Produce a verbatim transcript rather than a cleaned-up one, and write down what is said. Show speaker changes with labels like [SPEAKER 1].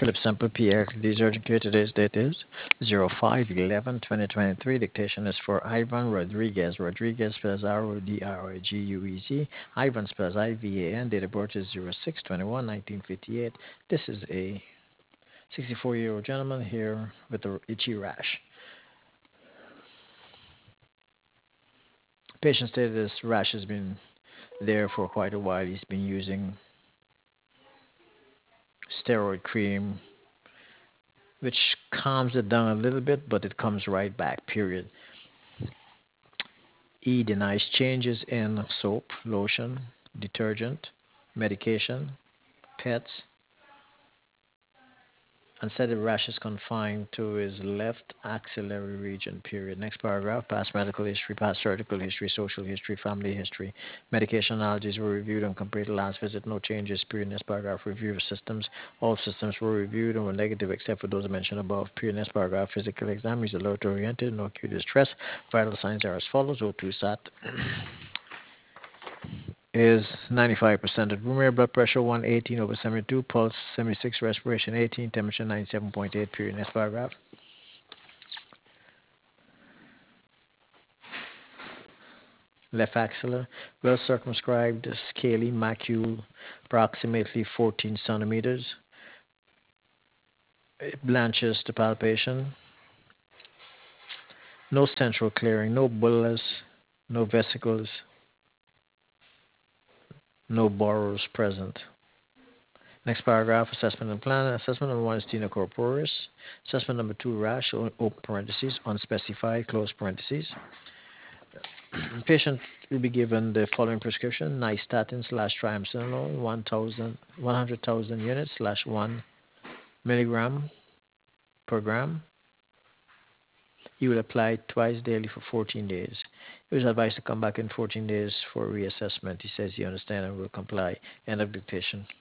[SPEAKER 1] Philip Sample, P X. These urgent care. Today's date is zero five eleven twenty twenty-three. Dictation is for Ivan Rodriguez. Rodriguez spells R O D R I G U E Z. Ivan spells I V A N. Date of birth is zero six twenty-one nineteen fifty-eight. This is a sixty-four-year-old gentleman here with a itchy rash. Patient stated this rash has been there for quite a while. He's been using steroid cream, which calms it down a little bit, but it comes right back, period. E denies changes in soap, lotion, detergent, medication, pets, and said the rash is confined to his left axillary region, period. Next paragraph, past medical history, past surgical history, social history, family history. Medication allergies were reviewed and completed last visit, no changes, period. Next paragraph, review of systems. All systems were reviewed and were negative except for those mentioned above, period. Next paragraph, physical exam, he's alert oriented, no acute distress. Vital signs are as follows: O two sat is ninety-five percent. Room blood pressure one eighteen over seventy-two, pulse seventy-six, respiration eighteen, temperature ninety-seven point eight, period. Next paragraph. Left axilla, well circumscribed, scaly macule, approximately fourteen centimeters. It blanches to palpation. No central clearing, no bullous, no vesicles, no borers present. Next paragraph, assessment and plan. Assessment number one is tinea corporis. Assessment number two, rash, open parentheses, unspecified, close parentheses. Patient will be given the following prescription: nystatin slash triamcinolone, one hundred thousand units slash one milligram per gram. He will apply it twice daily for fourteen days. He was advised to come back in fourteen days for reassessment. He says he understands and will comply. End of dictation.